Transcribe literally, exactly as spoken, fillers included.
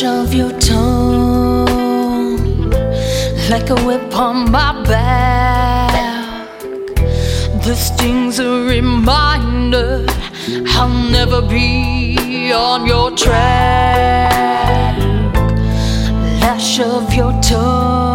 of your tongue like a whip on my back. The sting's a reminder I'll never be on your track. Lash of your tongue